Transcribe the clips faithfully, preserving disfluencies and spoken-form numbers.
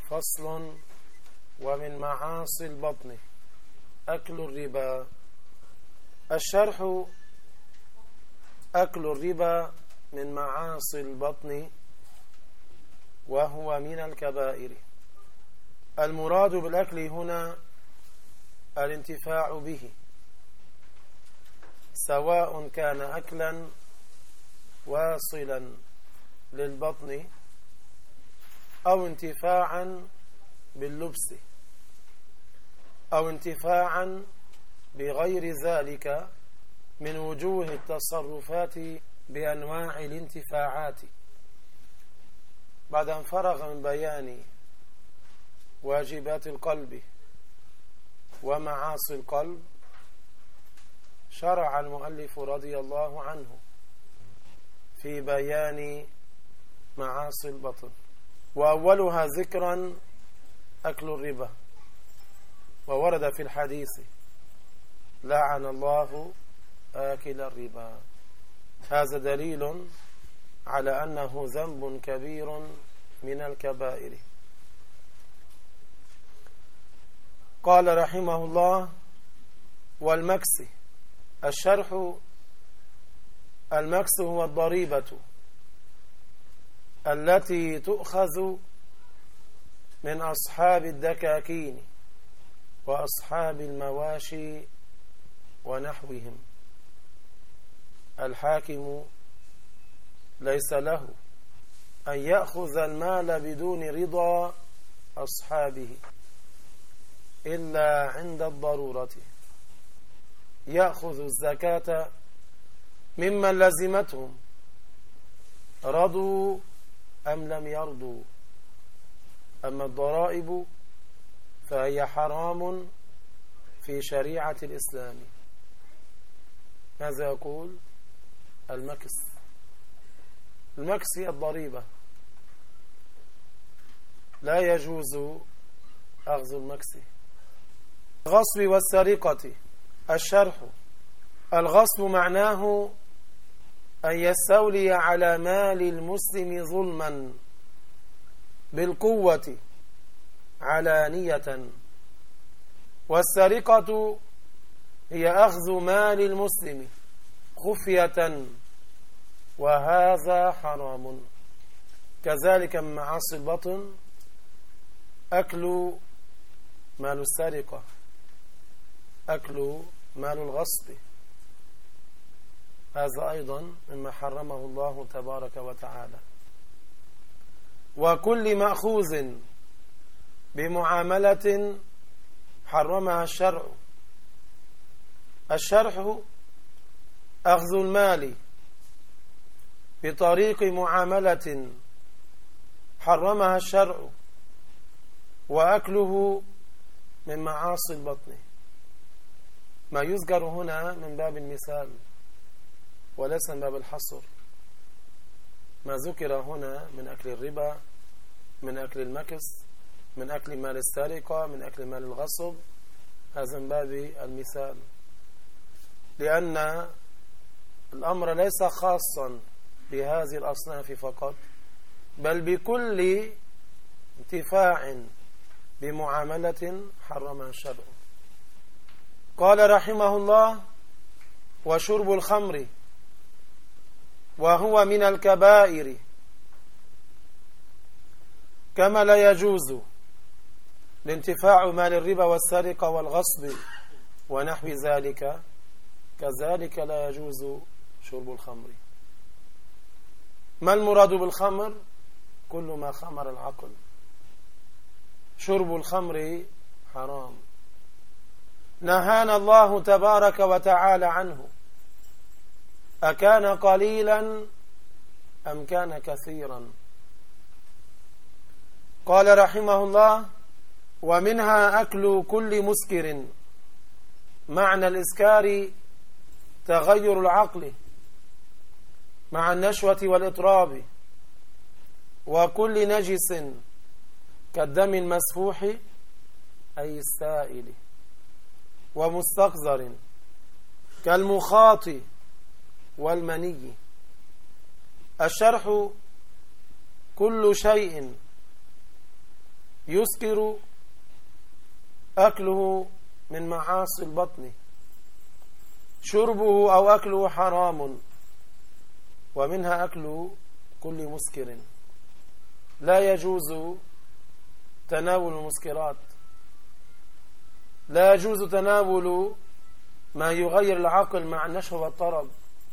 فصل. ومن معاصي البطن أكل الربا. الشرح: أكل الربا من معاصي البطن وهو من الكبائر. المراد بالأكل هنا الانتفاع به، سواء كان أكلا واصلا للبطن أو انتفاعا باللبس أو انتفاعا بغير ذلك من وجوه التصرفات بأنواع الانتفاعات. بعد أن فرغ من بيان واجبات القلب ومعاصي القلب، شرع المؤلف رضي الله عنه في بيان معاصي البطن، وأولها ذكرا أكل الربا. وورد في الحديث: لعن الله آكل الربا. هذا دليل على أنه ذنب كبير من الكبائر. قال رحمه الله: والمكس. الشرح: المكس هو الضريبة التي تؤخذ من أصحاب الدكاكين وأصحاب المواشي ونحوهم. الحاكم ليس له أن يأخذ المال بدون رضا أصحابه إلا عند الضرورة. يأخذ الزكاة ممن لزمتهم رضوا أم لم يرضوا. أما الضرائب فهي حرام في شريعة الإسلام. ماذا يقول؟ المكس. المكس هي الضريبة، لا يجوز أخذ المكس. الغصب والسرقة. الشرح: الغصب معناه أن يستولي على مال المسلم ظلما بالقوة علانية، والسرقة هي أخذ مال المسلم خفية، وهذا حرام. كذلك من معاصي البطن أكل مال السرقة، أكل مال الغصب، هذا أيضا مما حرمه الله تبارك وتعالى. وكل مأخوذ بمعاملة حرمها الشرع. الشرح: أخذ المال بطريق معاملة حرمها الشرع، وأكله من معاصي البطن. ما يذكر هنا من باب المثال وليس من باب الحصر. ما ذكر هنا من أكل الربا، من أكل المكس، من أكل مال السرقة، من أكل مال الغصب، هذا من باب المثال، لأن الأمر ليس خاصا بهذه الأصناف فقط، بل بكل انتفاع بمعاملة حرمها الشرع. قال رحمه الله: وشرب الخمر وهو من الكبائر، كما لا يجوز الانتفاع مال الربا والسرقة والغصب ونحو ذلك، كذلك لا يجوز شرب الخمر. ما المراد بالخمر؟ كل ما خمر العقل. شرب الخمر حرام، نهانا الله تبارك وتعالى عنه. أكان قليلا أم كان كثيرا؟ قال رحمه الله: ومنها أكل كل مسكر. معنى الإسكار تغير العقل مع النشوة والإطراب، وكل نجس كالدم المسفوح أي السائل، ومستقذر كالمخاط والمني. الشرح: كل شيء يسكر أكله من معاصي البطن، شربه أو أكله حرام، ومنها أكل كل مسكر. لا يجوز تناول المسكرات، لا يجوز تناول ما يغير العقل مع النشوة والطرب،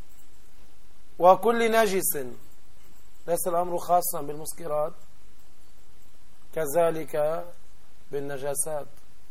وكل نجس. ليس الأمر خاصا بالمسكرات، كذلك بالنجاسات،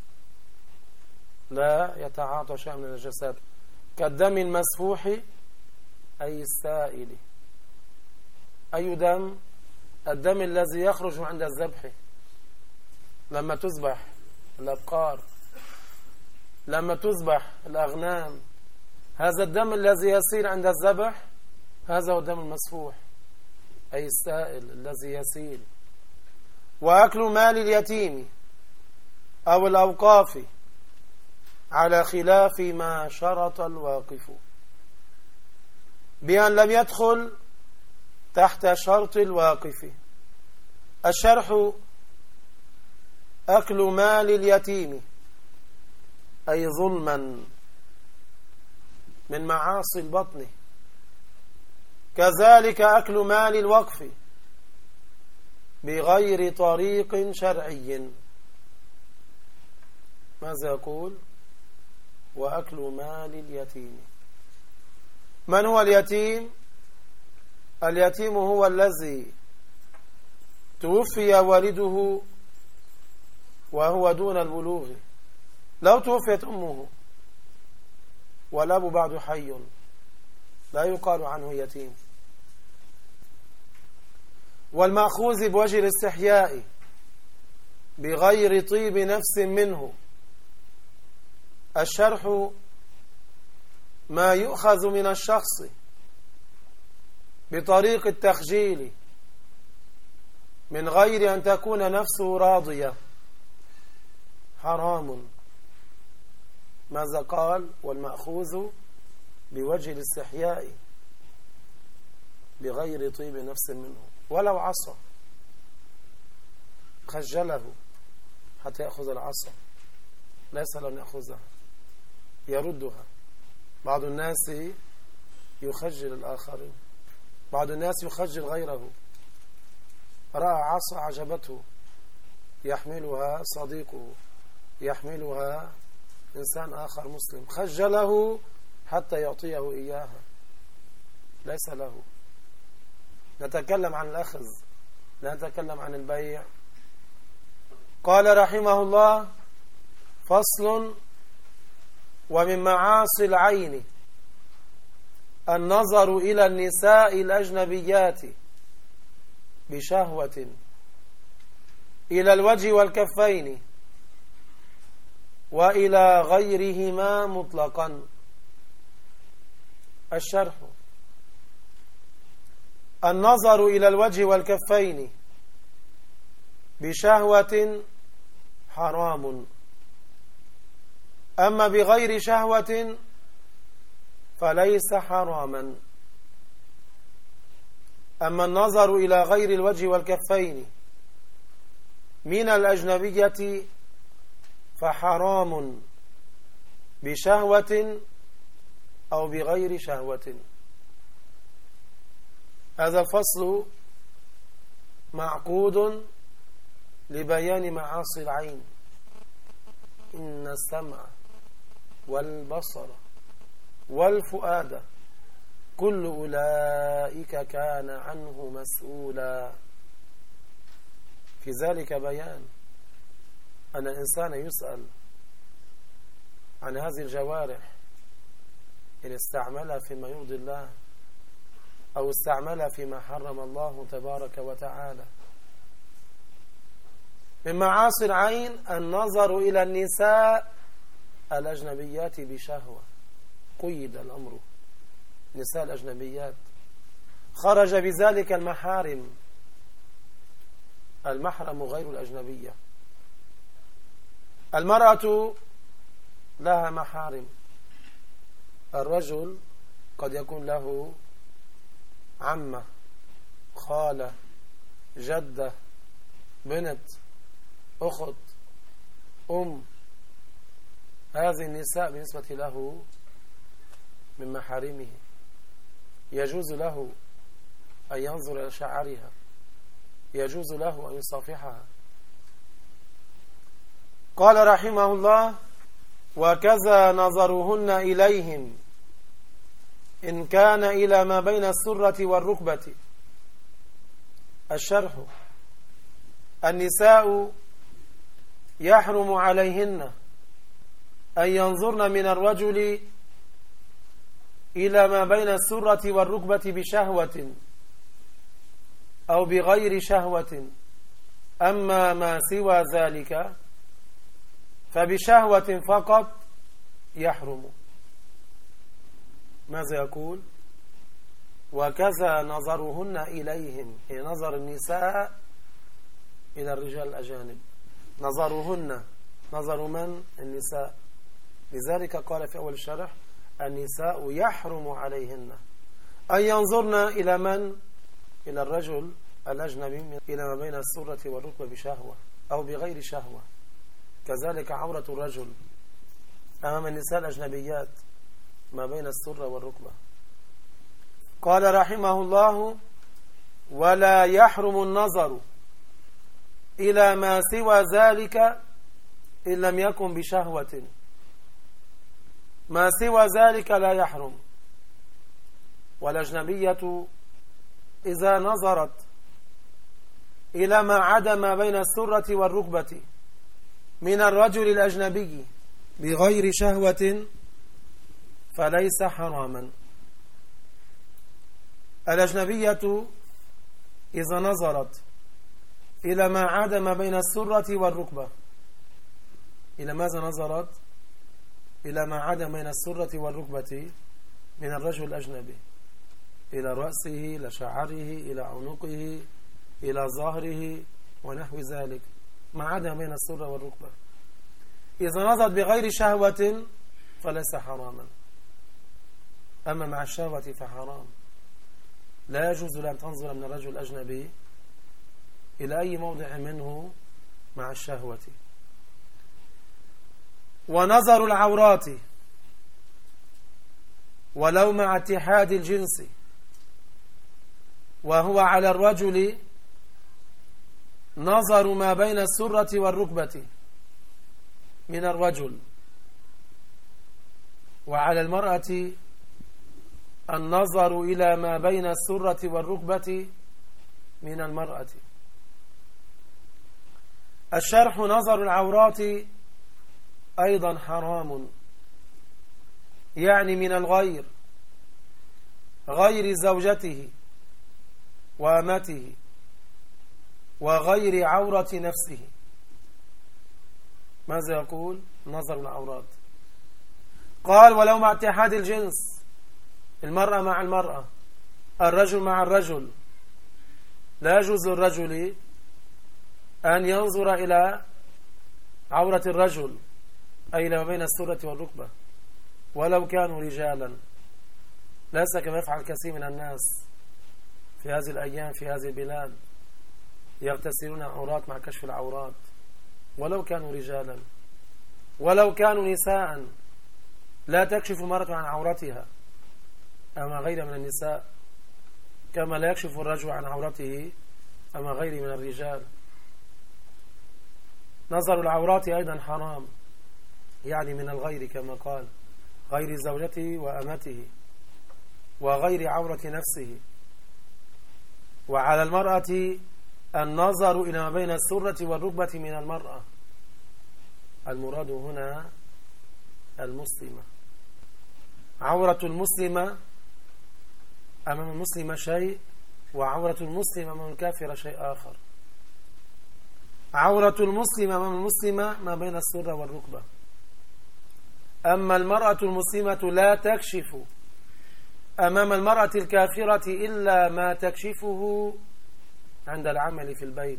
لا يتعاطى شيء من النجاسات كالدم المسفوح أي السائل. أي دم؟ الدم الذي يخرج عند الذبح، لما تذبح الأبقار، لما تذبح الأغنام، هذا الدم الذي يسيل عند الذبح هذا هو الدم المسفوح أي السائل الذي يسيل. وأكل مال اليتيم أو الأوقاف على خلاف ما شرط الواقف، بأن لم يدخل تحت شرط الواقف. الشرح: أكل مال اليتيم أي ظلما من معاصي البطن، كذلك أكل مال الوقف بغير طريق شرعي. ماذا يقول؟ وأكل مال اليتيم. من هو اليتيم؟ اليتيم هو الذي توفي والده وهو دون البلوغ. لو توفيت أمه والأب بعد حي لا يقال عنه يتيم. والمأخوذ بوجه الاستحياء بغير طيب نفس منه. الشرح: ما يؤخذ من الشخص بطريق التخجيل من غير أن تكون نفسه راضية حرام. ماذا قال؟ والمأخوذ بوجه الاستحياء بغير طيب نفس منه. ولو عصى خجله حتى يأخذ العصا، ليس لن يأخذها، يردها. بعض الناس يخجل الآخرين، بعض الناس يخجل غيره. رأى عصا عجبته يحملها صديقه، يحملها إنسان آخر مسلم، خجله حتى يعطيه إياها، ليس له. نتكلم عن الأخذ، لا نتكلم عن البيع. قال رحمه الله: فصل: ومن معاصي العين النظر إلى النساء الأجنبيات بشهوة إلى الوجه والكفين وإلى غيرهما مطلقا. الشرح: النظر إلى الوجه والكفين بشهوة حرام، أما بغير شهوة فليس حراما. أما النظر إلى غير الوجه والكفين من الأجنبية فحرام بشهوة أو بغير شهوة. هذا الفصل معقود لبيان معاصي العين. إن السمع والبصر والفؤاد كل أولئك كان عنه مسؤولا. في ذلك بيان أن الإنسان يسأل عن هذه الجوارح إن استعملها فيما يرضي الله أو استعملها فيما حرم الله تبارك وتعالى. من معاصي العين النظر إلى النساء الأجنبيات بشهوة، قيد الأمر، نساء الأجنبيات، خرج بذلك المحارم. المحرم غير الأجنبية. المرأة لها محارم. الرجل قد يكون له عمة، خالة، جدة، بنت، أخت، أم، هذه النساء بالنسبة له من محارمه، يجوز له أن ينظر إلى شعرها، يجوز له أن يصافحها. قال رحمه الله: وكذا نظرهن إليهم إن كان إلى ما بين السرة والركبة. الشرح: النساء يحرم عليهن أن ينظرن من الرجل إلى ما بين السرة والركبة بشهوة أو بغير شهوة، أما ما سوى ذلك فبشهوة فقط يحرم. ماذا يقول؟ وكذا نظرهن إليهم، هي نظر النساء إلى الرجال الأجانب. نظرهن نظر من؟ النساء. لذلك قال في أول الشرح: النساء يحرم عليهن أن ينظرن إلى من؟ إلى الرجل الأجنبي إلى ما بين السرة والركبة بشهوة أو بغير شهوة. كذلك عورة الرجل أمام النساء الأجنبيات ما بين السرة والركبة. قال رحمه الله: ولا يحرم النظر إلى ما سوى ذلك إن لم يكن بشهوة. ما سوى ذلك لا يحرم. والأجنبية إذا نظرت إلى ما عدا ما بين السرة والركبة من الرجل الأجنبي بغير شهوة فليس حراما. الأجنبية إذا نظرت إلى ما عدا ما بين السرة والركبة، إلى ماذا نظرت؟ إلى ما عدا بين السرة والركبة من الرجل الأجنبي، إلى رأسه، إلى شعره، إلى عنقه، إلى ظهره ونحو ذلك، ما عدا بين السرة والركبة. إذا نظرت بغير شهوة فليس حراما. أما مع الشهوة فحرام. لا يجوز لأن تنظر من الرجل الأجنبي إلى أي موضع منه مع الشهوة. ونظر العورات ولو مع اتحاد الجنس، وهو على الرجل نظر ما بين السرة والركبة من الرجل، وعلى المرأة النظر إلى ما بين السرة والركبة من المرأة. الشرح: نظر العورات أيضا حرام، يعني من الغير، غير زوجته وأمته وغير عورة نفسه. ماذا يقول؟ نظر العورات. قال: ولو مع اتحاد الجنس، المرأة مع المرأة، الرجل مع الرجل، لا يجوز للرجل أن ينظر إلى عورة الرجل أي ما بين السرة والركبة ولو كانوا رجالا، ليس كما يفعل كثير من الناس في هذه الأيام في هذه البلاد، يغتسلون عورات مع كشف العورات ولو كانوا رجالا. ولو كانوا نساء لا تكشف المرأة عن عورتها أما غير من النساء، كما لا يكشف الرجل عن عورته أما غير من الرجال. نظر العورات أيضا حرام، يعني من الغير كما قال، غير زوجته وأمته وغير عورة نفسه. وعلى المرأة النظر إلى ما بين السرة والركبة من المرأة، المراد هنا المسلمة. عورة المسلمة أمام المسلمة شيء، وعورة المسلم أمام الكافر شيء آخر. عورة المسلم أمام المسلمة ما بين السرة والركبة، أما المرأة المسلمة لا تكشف أمام المرأة الكافرة إلا ما تكشفه عند العمل في البيت.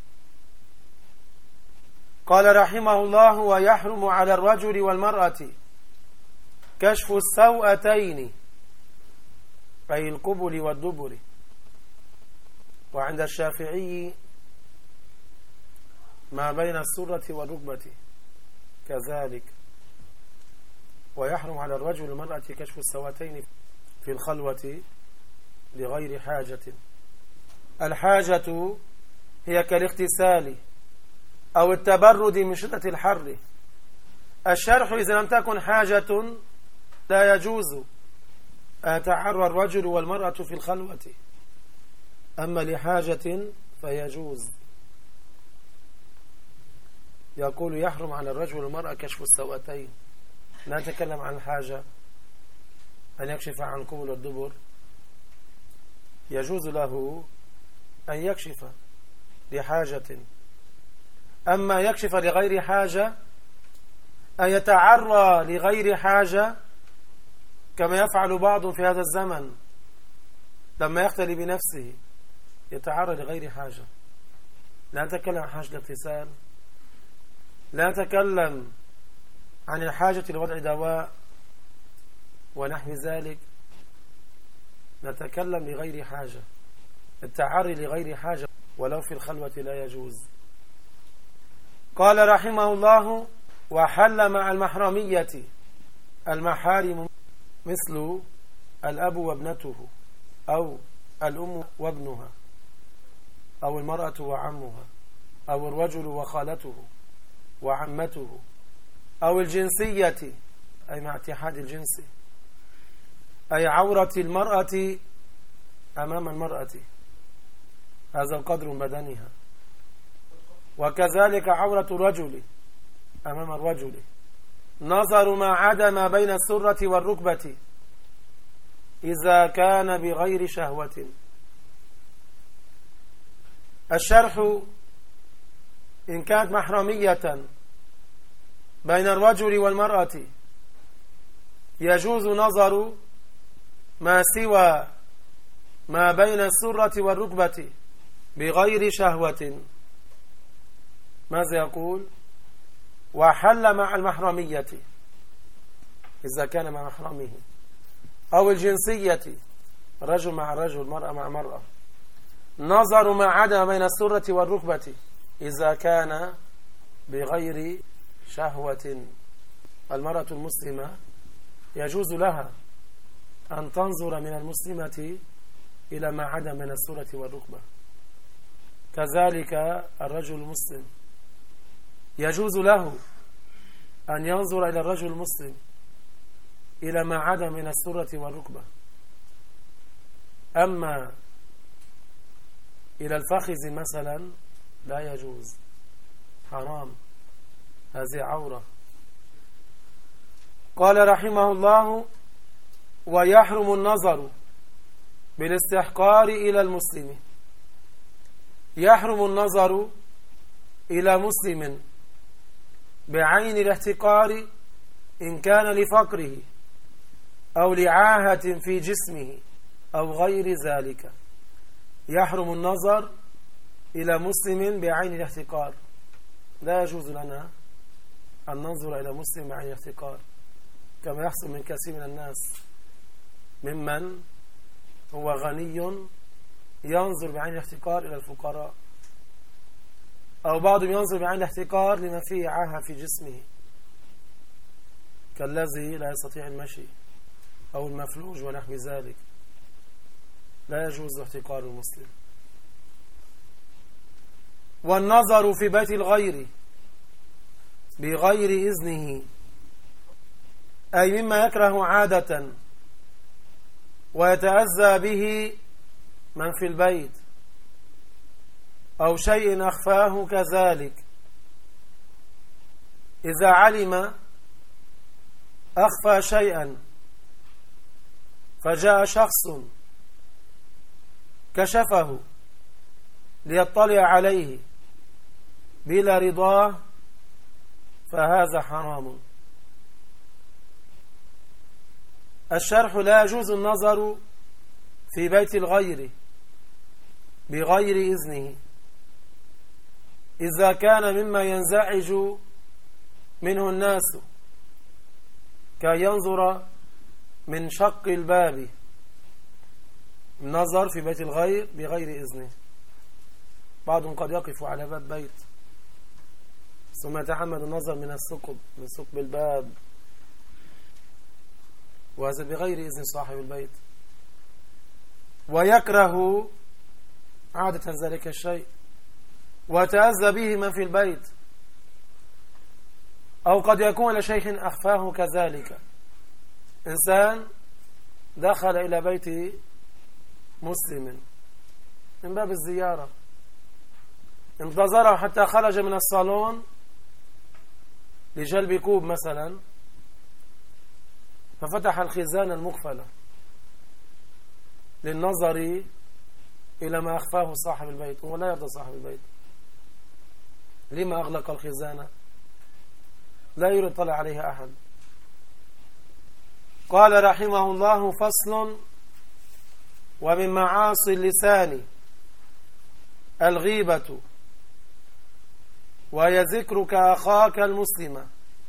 قال رحمه الله: ويحرم على الرجل والمرأة كشف السوأتين أي القبل والدبر. وعند الشافعي ما بين السرة والركبة كذلك. ويحرم على الرجل والمرأة كشف السواتين في الخلوة لغير حاجة. الحاجة هي كالاغتسال أو التبرد من شدة الحر. الشرح: إذا لم تكن حاجة لا يجوز أن يتعرى الرجل والمرأة في الخلوة، أما لحاجة فيجوز. يقول: يحرم على الرجل والمرأة كشف السواتين. لا نتكلم عن الحاجة أن يكشف عن القبل والدبر، يجوز له أن يكشف لحاجة. أما يكشف لغير حاجة، أن يتعرى لغير حاجة كما يفعل بعض في هذا الزمن لما يختلي بنفسه يتعرى لغير حاجة. لا نتكلم عن حاجة الاغتسال، لا نتكلم عن الحاجة لوضع دواء ونحو ذلك، نتكلم لغير حاجة. التعري لغير حاجة ولو في الخلوة لا يجوز. قال رحمه الله: وحل مع المحرمية المحارم مثل الأب وابنته، أو الأم وابنها، أو المرأة وعمها، أو الرجل وخالته وعمته، أو الجنسية أي مع اتحاد الجنس، أي عورة المرأة أمام المرأة، هذا القدر من بدنها، وكذلك عورة الرجل أمام الرجل، نظر ما عدا ما بين السرة والركبة إذا كان بغير شهوة. الشرح: إن كانت محرمية بين الرجل والمرأة يجوز نظر ما سوى ما بين السرة والركبة بغير شهوة. ماذا يقول؟ وحل مع المحرمية إذا كان مع محرمه، أو الجنسية الرجل مع الرجل، المرأة مع المرأة، نظر ما عدا بين السرة والركبة إذا كان بغير شهوة. المرأة المسلمة يجوز لها أن تنظر من المسلمة إلى ما عدا من السرة والركبة. كذلك الرجل المسلم يجوز له أن ينظر إلى الرجل المسلم إلى ما عدا من السرة والركبة. أما إلى الفخذ مثلا لا يجوز، حرام، هذه عورة. قال رحمه الله: ويحرم النظر بالاستحقار إلى المسلم. يحرم النظر إلى مسلم بعين الاحتقار إن كان لفقره أو لعاهة في جسمه أو غير ذلك. يحرم النظر إلى مسلم بعين الاحتقار. لا يجوز لنا أن ننظر إلى مسلم بعين الاحتقار كما يحصل من كثير من الناس، ممن هو غني ينظر بعين الاحتقار إلى الفقراء، أو بعضهم ينظر بعين الاحتقار لما فيه عاهة في جسمه كالذي لا يستطيع المشي أو المفلوج ونحو ذلك. لا يجوز احتقار المسلم. والنظر في بيت الغير بغير إذنه، أي مما يكره عادة ويتأذى به من في البيت، أو شيء أخفاه كذلك. إذا علم أخفى شيئا فجاء شخص كشفه ليطلع عليه بلا رضاه فهذا حرام. الشرح: لا يجوز النظر في بيت الغير بغير إذنه إذا كان مما ينزعج منه الناس كي ينظر من شق الباب. النظر في بيت الغير بغير إذنه، بعضهم قد يقف على باب بيت ثم يتحمل النظر من الثقب من ثقب الباب، وهذا بغير إذن صاحب البيت، ويكره عادة ذلك الشيء، وتأذى به من في البيت، أو قد يكون لشيخ أخفاه كذلك. إنسان دخل إلى بيت مسلم من باب الزيارة، انتظره حتى خرج من الصالون لجلب كوب مثلا، ففتح الخزانة المقفلة للنظر إلى ما أخفاه صاحب البيت، ولا يرضى صاحب البيت. لما أغلق الخزانة؟ لا يريد طلع عليها أحد. قال رحمه الله: فصل: ومن معاصي اللسان الغيبة، وهي ذكرك أخاك المسلم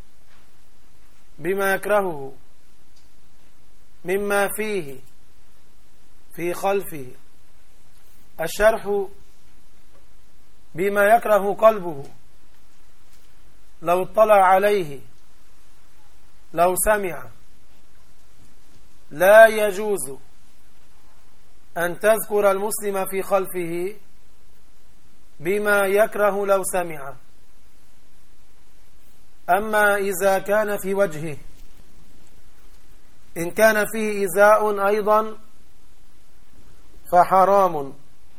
بما يكرهه مما فيه في خلفه. الشرح: بما يكره قلبه، لو اطلع عليه، لو سمع. لا يجوز أن تذكر المسلم في خلفه بما يكره لو سمع. أما إذا كان في وجهه، إن كان فيه إيذاء أيضا فحرام،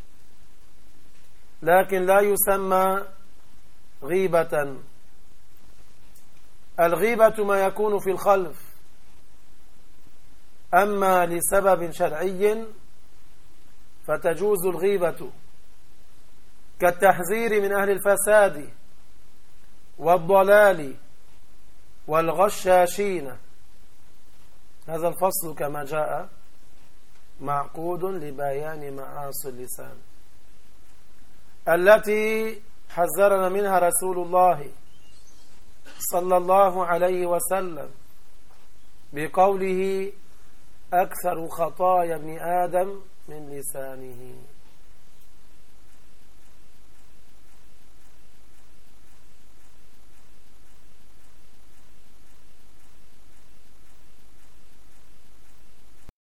لكن لا يسمى غيبة. الغيبة ما يكون في الخلف، أما لسبب شرعي فتجوز الغيبة، كالتحذير من أهل الفساد والضلال والغشاشين. هذا الفصل كما جاء معقود لبيان معاصي اللسان التي حذرنا منها رسول الله صلى الله عليه وسلم بقوله: أكثر خطايا ابن آدم من لسانه.